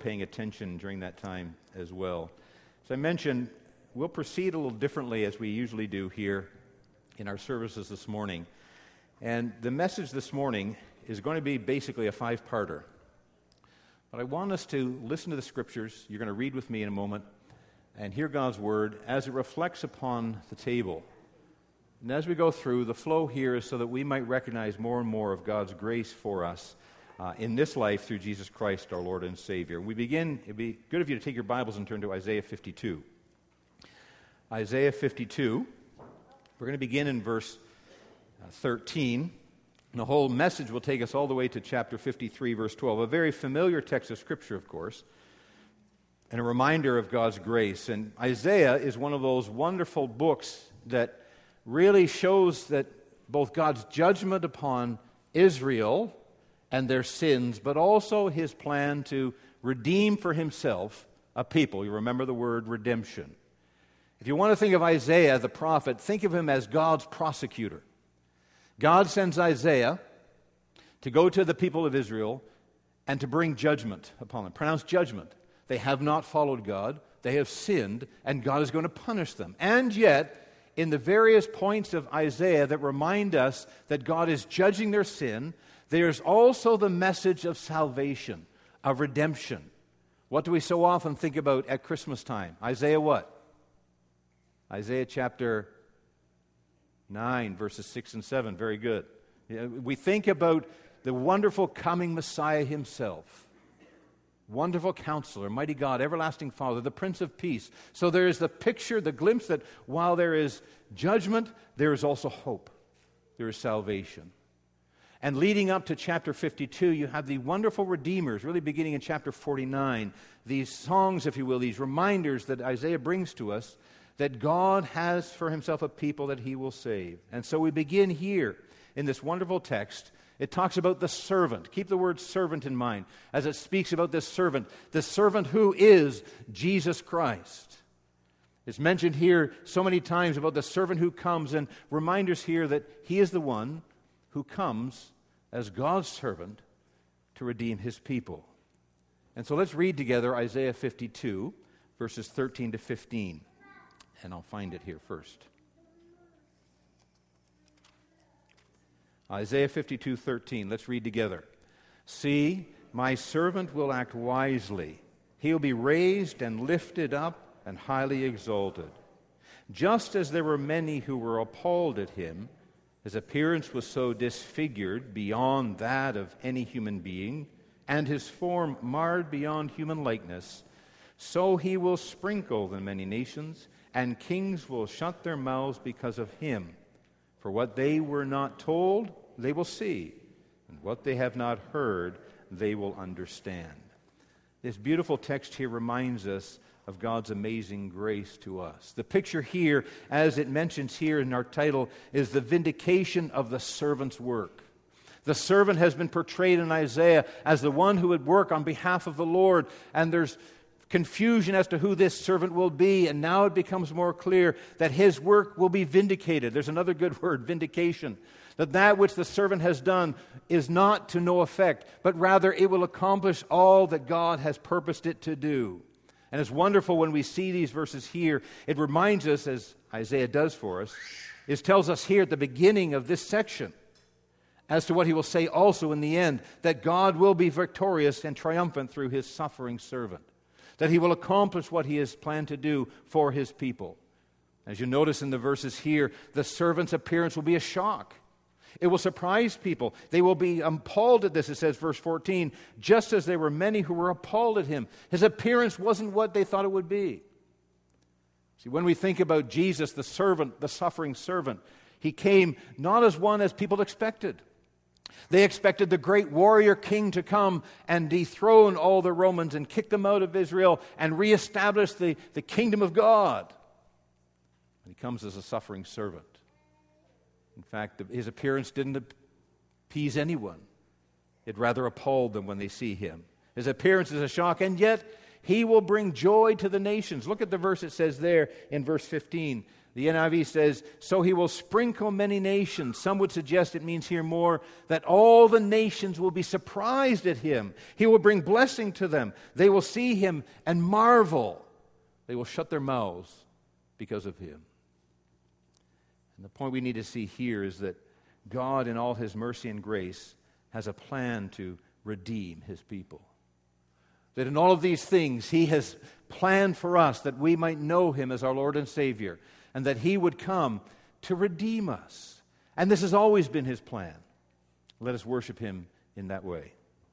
paying attention during that time as well. As I mentioned, we'll proceed a little differently as we usually do here in our services this morning. And the message this morning is going to be basically a five-parter. But I want us to listen to the Scriptures. You're going to read with me in a moment and hear God's Word as it reflects upon the table. And as we go through, the flow here is so that we might recognize more and more of God's grace for us in this life through Jesus Christ, our Lord and Savior. We begin, it'd be good of you to take your Bibles and turn to Isaiah 52. Isaiah 52, we're going to begin in verse 13. And the whole message will take us all the way to chapter 53, verse 12, a very familiar text of Scripture, of course, and a reminder of God's grace. And Isaiah is one of those wonderful books that really shows that both God's judgment upon Israel and their sins, but also his plan to redeem for himself a people. You remember the word redemption. If you want to think of Isaiah, the prophet, think of him as God's prosecutor. God sends Isaiah to go to the people of Israel and to bring judgment upon them, pronounce judgment. They have not followed God, they have sinned, and God is going to punish them. And yet, in the various points of Isaiah that remind us that God is judging their sin, there's also the message of salvation, of redemption. What do we so often think about at Christmas time? Isaiah what? Isaiah chapter 9, verses 6 and 7. Very good. We think about the wonderful coming Messiah himself. Wonderful Counselor, Mighty God, Everlasting Father, the Prince of Peace. So there is the picture, the glimpse that while there is judgment, there is also hope. There is salvation. And leading up to chapter 52, you have the wonderful Redeemers, really beginning in chapter 49. These songs, if you will, these reminders that Isaiah brings to us that God has for himself a people that he will save. And so we begin here in this wonderful text. It talks about the servant. Keep the word servant in mind as it speaks about this servant who is Jesus Christ. It's mentioned here so many times about the servant who comes, and reminders here that he is the one who comes as God's servant to redeem his people. And so let's read together Isaiah 52, verses 13 to 15. And I'll find it here first. Isaiah 52:13. Let's read together. See, my servant will act wisely. He will be raised and lifted up and highly exalted. Just as there were many who were appalled at him, his appearance was so disfigured beyond that of any human being, and his form marred beyond human likeness, so he will sprinkle the many nations, and kings will shut their mouths because of him. For what they were not told, they will see, and what they have not heard, they will understand. This beautiful text here reminds us of God's amazing grace to us. The picture here, as it mentions here in our title, is the vindication of the servant's work. The servant has been portrayed in Isaiah as the one who would work on behalf of the Lord, and there's confusion as to who this servant will be, and now it becomes more clear that his work will be vindicated. There's another good word, vindication. That which the servant has done is not to no effect, but rather it will accomplish all that God has purposed it to do. And it's wonderful when we see these verses here. It reminds us, as Isaiah does for us, it tells us here at the beginning of this section, as to what he will say also in the end, that God will be victorious and triumphant through his suffering servant. That he will accomplish what he has planned to do for his people. As you notice in the verses here, the servant's appearance will be a shock. It will surprise people. They will be appalled at this, it says, verse 14, just as there were many who were appalled at him. His appearance wasn't what they thought it would be. See, when we think about Jesus, the servant, the suffering servant, he came not as one as people expected. They expected the great warrior king to come and dethrone all the Romans and kick them out of Israel and reestablish the kingdom of God. And he comes as a suffering servant. In fact, his appearance didn't appease anyone. It rather appalled them when they see him. His appearance is a shock, and yet he will bring joy to the nations. Look at the verse it says there in verse 15. The NIV says, so he will sprinkle many nations. Some would suggest it means here more that all the nations will be surprised at him. He will bring blessing to them. They will see him and marvel. They will shut their mouths because of him. And the point we need to see here is that God, in all his mercy and grace, has a plan to redeem his people. That in all of these things, he has planned for us that we might know him as our Lord and Savior, and that he would come to redeem us. And this has always been his plan. Let us worship him in that way.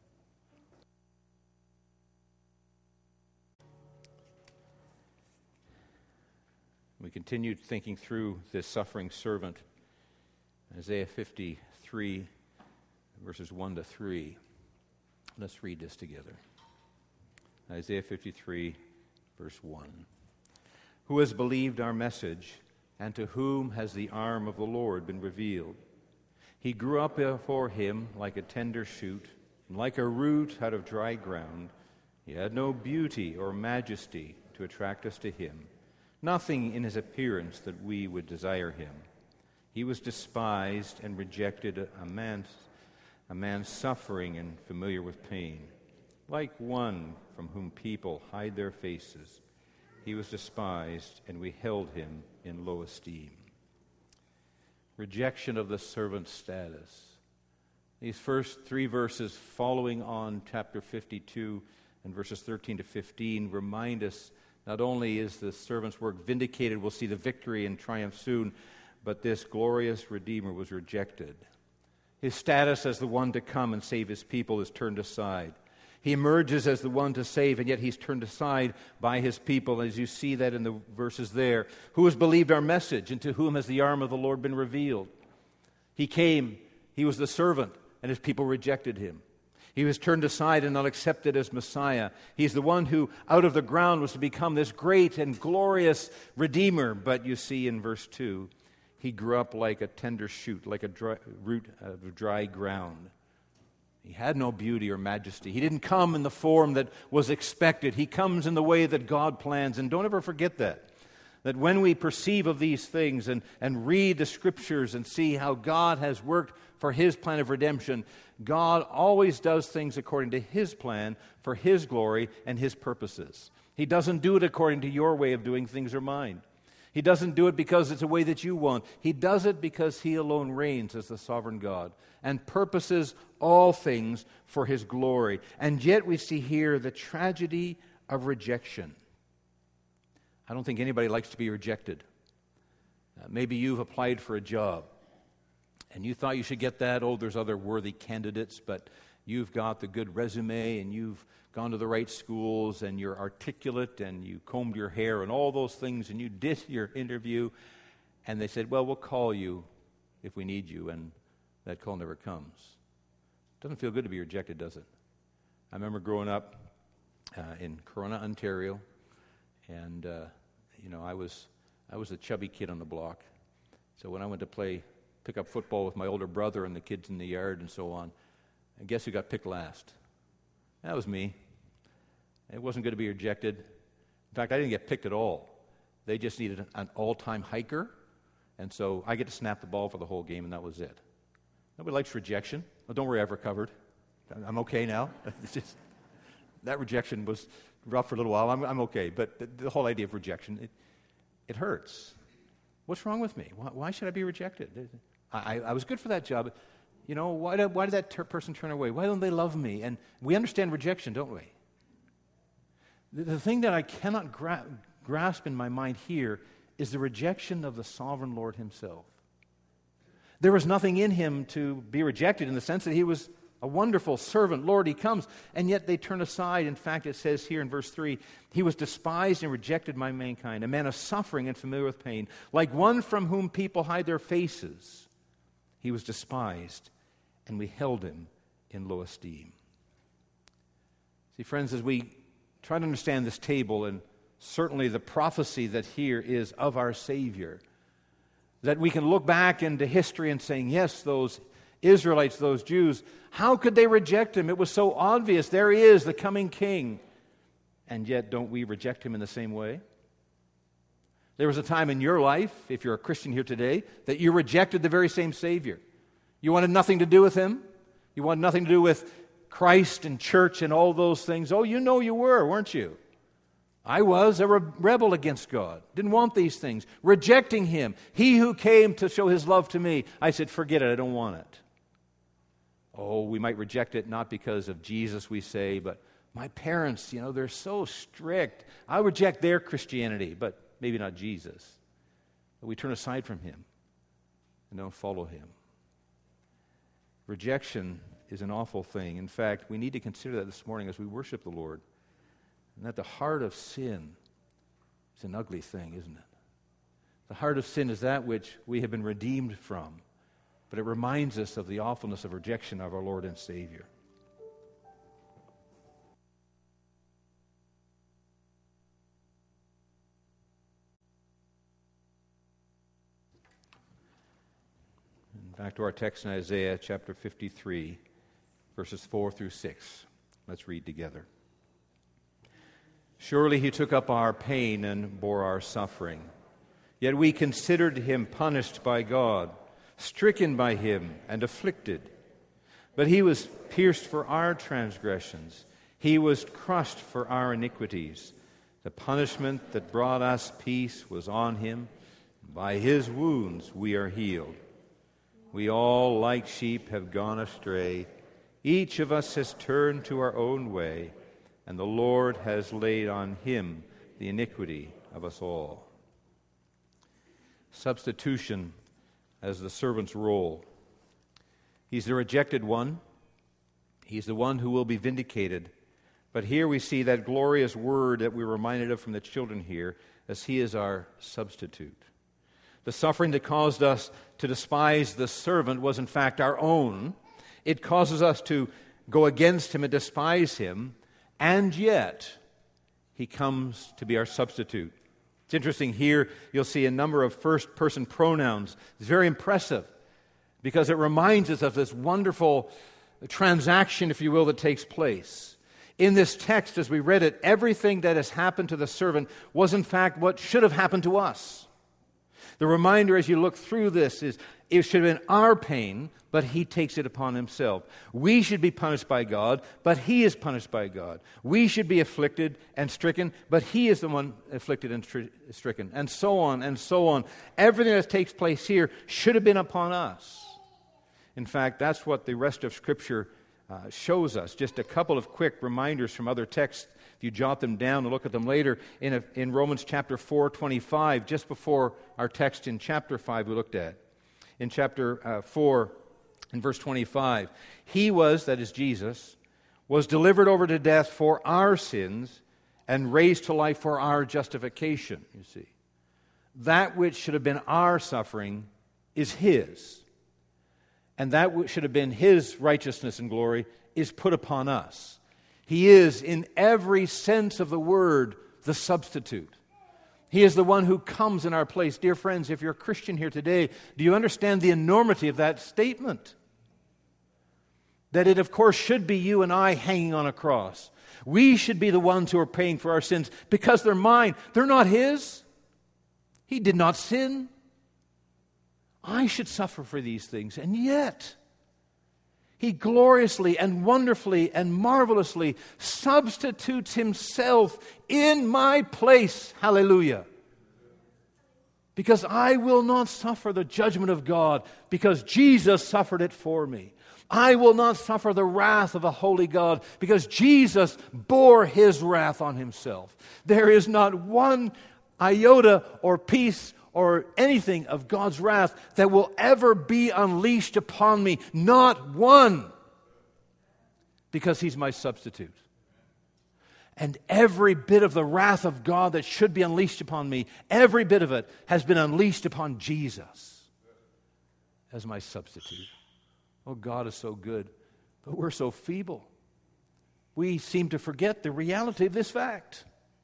We continued thinking through this suffering servant, Isaiah 53, verses 1 to 3. Let's read this together. Isaiah 53, verse 1. Who has believed our message, and to whom has the arm of the Lord been revealed? He grew up before him like a tender shoot, and like a root out of dry ground. He had no beauty or majesty to attract us to him, nothing in his appearance that we would desire him. He was despised and rejected, a man suffering and familiar with pain, like one from whom people hide their faces. He was despised, and we held him in low esteem. Rejection of the servant status. These first three verses following on chapter 52 and verses 13 to 15 remind us not only is the servant's work vindicated, we'll see the victory and triumph soon, but this glorious Redeemer was rejected. His status as the one to come and save his people is turned aside. He emerges as the one to save, and yet he's turned aside by his people, as you see that in the verses there. Who has believed our message, and to whom has the arm of the Lord been revealed? He came, he was the servant, and his people rejected him. He was turned aside and not accepted as Messiah. He's the one who, out of the ground, was to become this great and glorious Redeemer. But you see in verse 2, he grew up like a tender shoot, like a root of dry ground. He had no beauty or majesty. He didn't come in the form that was expected. He comes in the way that God plans. And don't ever forget that when we perceive of these things and read the Scriptures and see how God has worked for his plan of redemption, God always does things according to his plan for his glory and his purposes. He doesn't do it according to your way of doing things or mine. He doesn't do it because it's a way that you want. He does it because he alone reigns as the sovereign God and purposes all things for his glory. And yet we see here the tragedy of rejection. I don't think anybody likes to be rejected. Maybe you've applied for a job and you thought you should get that. Oh, there's other worthy candidates, but you've got the good resume and you've gone to the right schools and you're articulate and you combed your hair and all those things and you did your interview, and they said, well, we'll call you if we need you, and that call never comes. Doesn't feel good to be rejected, does it? I remember growing up in Corona, Ontario, and I was a chubby kid on the block. So when I went to pick up football with my older brother and the kids in the yard and so on, and guess who got picked last? That was me. It wasn't good to be rejected. In fact, I didn't get picked at all. They just needed an all-time hiker, and so I get to snap the ball for the whole game, and that was it. Nobody likes rejection. Well, don't worry, I've recovered. I'm okay now. It's just, that rejection was rough for a little while. I'm okay, but the whole idea of rejection, it hurts. What's wrong with me? Why should I be rejected? I was good for that job. Why did that person turn away? Why don't they love me? And we understand rejection, don't we? The thing that I cannot grasp in my mind here is the rejection of the sovereign Lord himself. There was nothing in him to be rejected in the sense that he was a wonderful servant. Lord, he comes, and yet they turn aside. In fact, it says here in verse 3, he was despised and rejected by mankind, a man of suffering and familiar with pain, like one from whom people hide their faces. He was despised, and we held him in low esteem. See, friends, as we try to understand this table, and certainly the prophecy that here is of our Savior, that we can look back into history and saying, yes, those Israelites, those Jews, how could they reject him? It was so obvious. There he is, the coming king. And yet, don't we reject him in the same way? There was a time in your life, if you're a Christian here today, that you rejected the very same Savior. You wanted nothing to do with Him. You wanted nothing to do with Christ and church and all those things. Oh, you know you were, weren't you? I was a rebel against God. Didn't want these things. Rejecting Him. He who came to show His love to me. I said, forget it, I don't want it. Oh, we might reject it not because of Jesus, we say, but my parents, they're so strict. I reject their Christianity, but maybe not Jesus. But we turn aside from Him and don't follow Him. Rejection is an awful thing. In fact, we need to consider that this morning as we worship the Lord. And that the heart of sin is an ugly thing, isn't it? The heart of sin is that which we have been redeemed from. But it reminds us of the awfulness of rejection of our Lord and Savior. And back to our text in Isaiah chapter 53, verses 4 through 6. Let's read together. Surely He took up our pain and bore our suffering. Yet we considered Him punished by God, stricken by Him, and afflicted. But He was pierced for our transgressions. He was crushed for our iniquities. The punishment that brought us peace was on Him. By His wounds we are healed. We all, like sheep, have gone astray. Each of us has turned to our own way, and the Lord has laid on Him the iniquity of us all. Substitution as the servant's role. He's the rejected one. He's the one who will be vindicated. But here we see that glorious word that we're reminded of from the children here, as He is our substitute. The suffering that caused us to despise the servant was in fact our own. It causes us to go against Him and despise Him. And yet, He comes to be our substitute. It's interesting here, you'll see a number of first-person pronouns. It's very impressive because it reminds us of this wonderful transaction, if you will, that takes place. In this text, as we read it, everything that has happened to the servant was in fact what should have happened to us. The reminder as you look through this is it should have been our pain, but He takes it upon Himself. We should be punished by God, but He is punished by God. We should be afflicted and stricken, but He is the one afflicted and stricken, and so on and so on. Everything that takes place here should have been upon us. In fact, that's what the rest of Scripture shows us. Just a couple of quick reminders from other texts. If you jot them down and look at them later, in Romans chapter 4:25, just before our text in chapter 5 we looked at. In chapter 4, in verse 25, He was, that is Jesus, was delivered over to death for our sins and raised to life for our justification, you see. That which should have been our suffering is His. And that which should have been His righteousness and glory is put upon us. He is, in every sense of the word, the substitute. He is the one who comes in our place. Dear friends, if you're a Christian here today, do you understand the enormity of that statement? That it, of course, should be you and I hanging on a cross. We should be the ones who are paying for our sins because they're mine. They're not His. He did not sin. I should suffer for these things, and yet He gloriously and wonderfully and marvelously substitutes Himself in my place. Hallelujah. Because I will not suffer the judgment of God because Jesus suffered it for me. I will not suffer the wrath of a holy God because Jesus bore His wrath on Himself. There is not one iota or piece or anything of God's wrath that will ever be unleashed upon me. Not one. Because He's my substitute. And every bit of the wrath of God that should be unleashed upon me, every bit of it has been unleashed upon Jesus as my substitute. Oh, God is so good, but we're so feeble. We seem to forget the reality of this fact.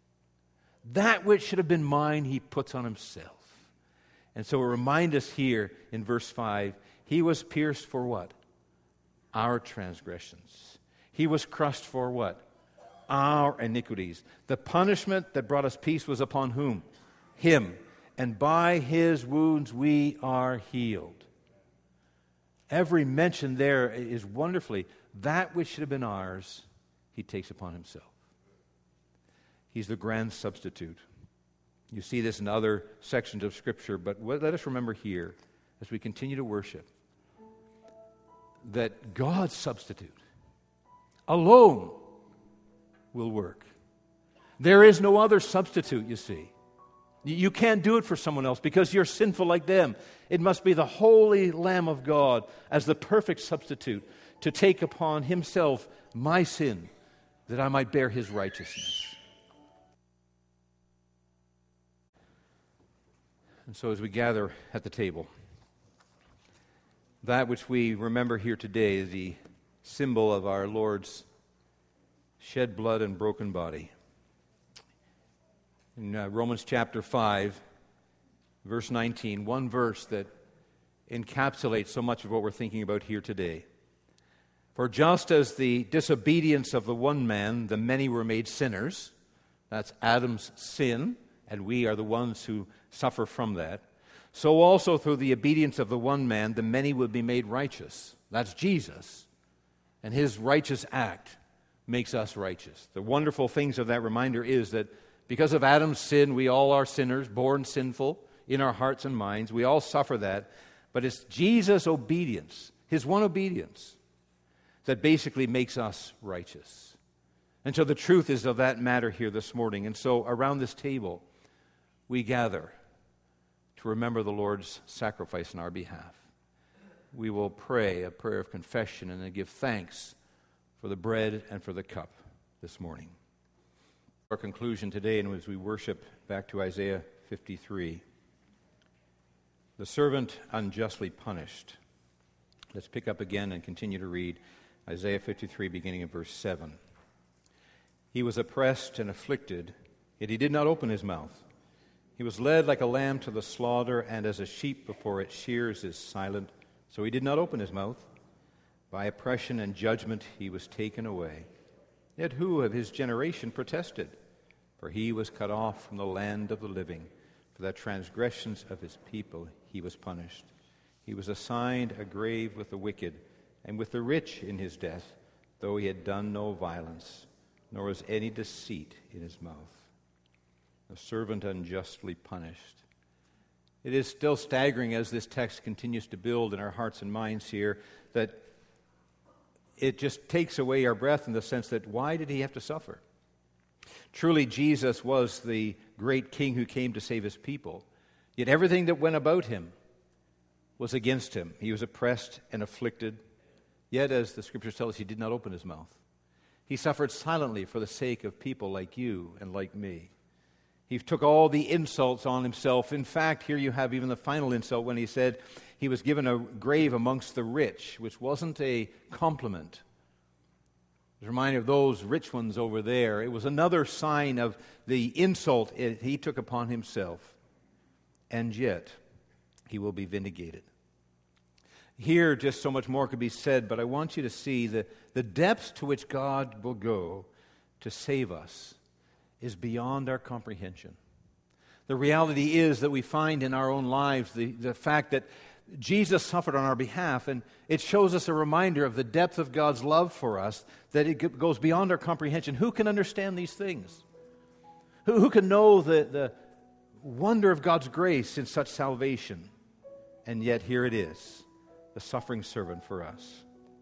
That which should have been mine, He puts on Himself. And so it reminds us here in verse 5, He was pierced for what? Our transgressions. He was crushed for what? Our iniquities. The punishment that brought us peace was upon whom? Him. and by his wounds we are healed. Every mention there is wonderfully that which should have been ours, he takes upon himself. He's the grand substitute. You see this in other sections of Scripture, but let us remember here, as we continue to worship, that God's substitute alone will work. There is no other substitute, you see. You can't do it for someone else because you're sinful like them. It must be the holy Lamb of God as the perfect substitute to take upon himself my sin that I might bear his righteousness. And so as we gather at the table, that which we remember here today is the symbol of our Lord's shed blood and broken body. In Romans chapter 5, verse 19, one verse that encapsulates so much of what we're thinking about here today. For just as the disobedience of the one man, the many were made sinners, that's Adam's sin, and we are the ones who suffer from that, so also through the obedience of the one man, the many will be made righteous. That's Jesus. And his righteous act makes us righteous. The wonderful things of that reminder is that because of Adam's sin, we all are sinners, born sinful in our hearts and minds. We all suffer that. But it's Jesus' obedience, his one obedience, that basically makes us righteous. And so the truth is of that matter here this morning. And so around this table, we gather to remember the Lord's sacrifice in our behalf. We will pray a prayer of confession and then give thanks for the bread and for the cup this morning. Our conclusion today, and as we worship back to Isaiah 53, the servant unjustly punished. Let's pick up again and continue to read Isaiah 53, beginning in verse 7. He was oppressed and afflicted, yet he did not open his mouth. He was led like a lamb to the slaughter, and as a sheep before its shears is silent, so he did not open his mouth. By oppression and judgment he was taken away. Yet who of his generation protested? For he was cut off from the land of the living. For the transgressions of his people he was punished. He was assigned a grave with the wicked, and with the rich in his death, though he had done no violence, nor was any deceit in his mouth. A servant unjustly punished. It is still staggering as this text continues to build in our hearts and minds here that it just takes away our breath in the sense that why did he have to suffer? Truly, Jesus was the great king who came to save his people. Yet everything that went about him was against him. He was oppressed and afflicted. Yet, as the Scriptures tell us, he did not open his mouth. He suffered silently for the sake of people like you and like me. He took all the insults on himself. In fact, here you have even the final insult when he said he was given a grave amongst the rich, which wasn't a compliment. It was a reminder of those rich ones over there. It was another sign of the insult he took upon himself. And yet, he will be vindicated. Here, just so much more could be said, but I want you to see the depths to which God will go to save us is beyond our comprehension. The reality is that we find in our own lives the fact that Jesus suffered on our behalf, and it shows us a reminder of the depth of God's love for us, that it goes beyond our comprehension. Who can understand these things? Who can know the wonder of God's grace in such salvation? And yet here it is, the suffering servant for us.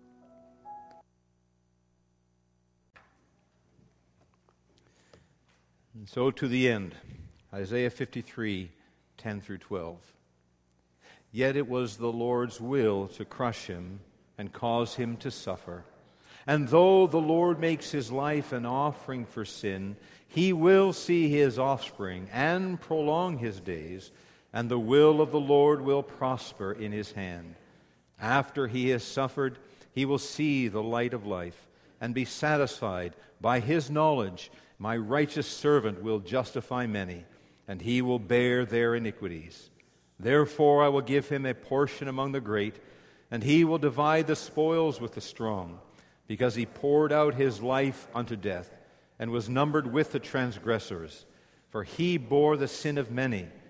And so to the end, Isaiah 53, 10 through 12. Yet it was the Lord's will to crush him and cause him to suffer. And though the Lord makes his life an offering for sin, he will see his offspring and prolong his days, and the will of the Lord will prosper in his hand. After he has suffered, he will see the light of life and be satisfied. By his knowledge, my righteous servant will justify many, and he will bear their iniquities. Therefore I will give him a portion among the great, and he will divide the spoils with the strong, because he poured out his life unto death, and was numbered with the transgressors. For he bore the sin of many,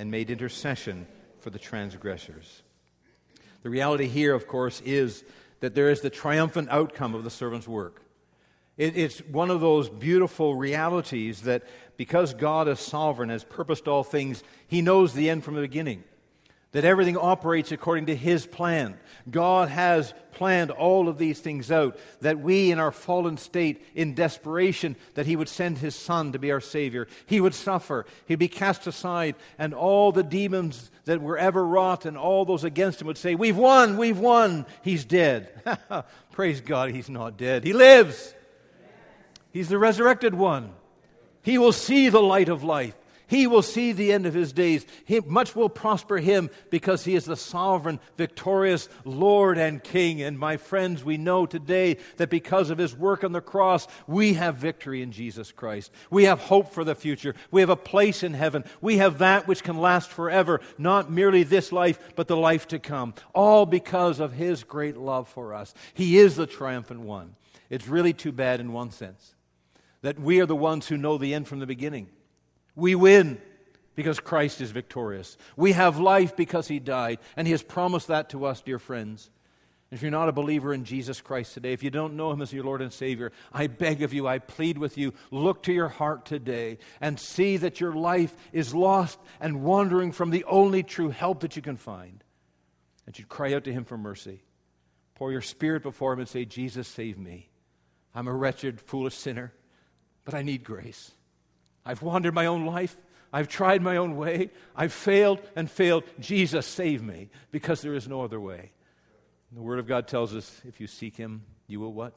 and made intercession for the transgressors. The reality here, of course, is that there is the triumphant outcome of the servant's work. It's one of those beautiful realities that because God is sovereign, has purposed all things, He knows the end from the beginning. That everything operates according to His plan. God has planned all of these things out, that we in our fallen state, in desperation, that He would send His Son to be our Savior. He would suffer, He'd be cast aside, and all the demons that were ever wrought and all those against Him would say, we've won, He's dead. Praise God, He's not dead. He lives. He's the resurrected one. He will see the light of life. He will see the end of His days. Much will prosper Him because He is the sovereign, victorious Lord and King. And my friends, we know today that because of His work on the cross, we have victory in Jesus Christ. We have hope for the future. We have a place in heaven. We have that which can last forever, not merely this life, but the life to come. All because of His great love for us. He is the triumphant one. It's really too bad in one sense that we are the ones who know the end from the beginning. We win because Christ is victorious. We have life because He died, and He has promised that to us, dear friends. If you're not a believer in Jesus Christ today, if you don't know Him as your Lord and Savior, I beg of you, I plead with you, look to your heart today and see that your life is lost and wandering from the only true help that you can find. And you cry out to Him for mercy. Pour your spirit before Him and say, Jesus, save me. I'm a wretched, foolish sinner, but I need grace. I've wandered my own life. I've tried my own way. I've failed and failed. Jesus, save me, because there is no other way. The Word of God tells us, if you seek Him, you will what?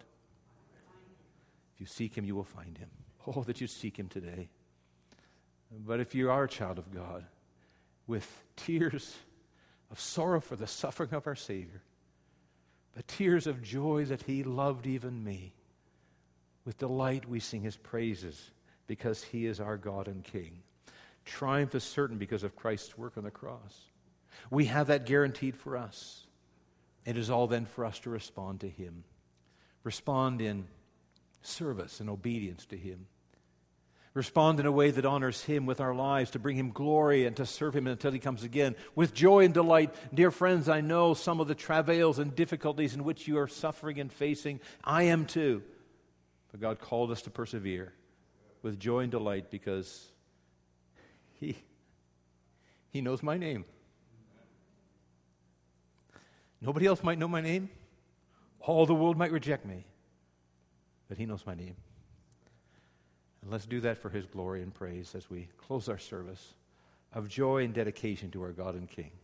If you seek Him, you will find Him. Oh, that you seek Him today. But if you are a child of God, with tears of sorrow for the suffering of our Savior, but tears of joy that He loved even me, with delight we sing His praises, because He is our God and King. Triumph is certain because of Christ's work on the cross. We have that guaranteed for us. It is all then for us to respond to Him. Respond in service and obedience to Him. Respond in a way that honors Him with our lives, to bring Him glory and to serve Him until He comes again. With joy and delight, dear friends, I know some of the travails and difficulties in which you are suffering and facing. I am too. But God called us to persevere with joy and delight because He knows my name. Nobody else might know my name. All the world might reject me. But He knows my name. And let's do that for His glory and praise as we close our service of joy and dedication to our God and King.